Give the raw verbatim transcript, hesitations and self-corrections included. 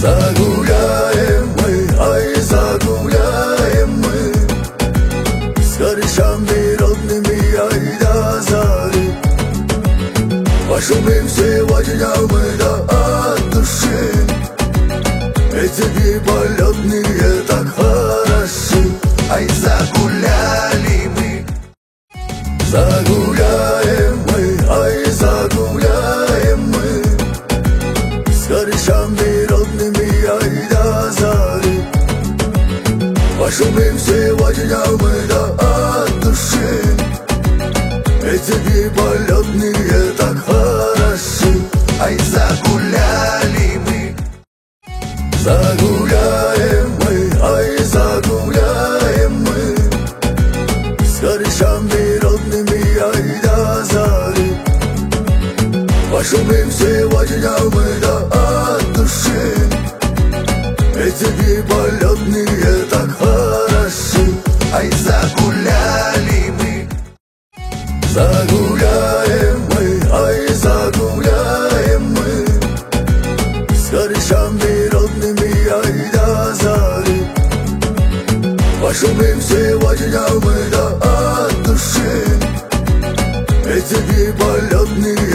Загуляем мы, ай, загуляем мы с корешами родными, ай да зори. Пошумим сегодня мы да от души. Эти дни полетные так хороши. Ай, загуляли мы. Загуляем мы, ай, загуляем мы с корешами родными, ай да зори. Пошумим сегодня мы да от души. Эти дни полетные так хороши. Ай, загуляли мы. Загуляем мы, ай, загуляем мы с корешами родными, ай да зори. Пошумим сегодня мы да от души. Эти дни полетные так хороши. Ай, загуляли мы. Загуляем мы, ай, загуляем мы с корешами родными, ай да зори. Пошумим сегодня мы да от души. Эти дни полетные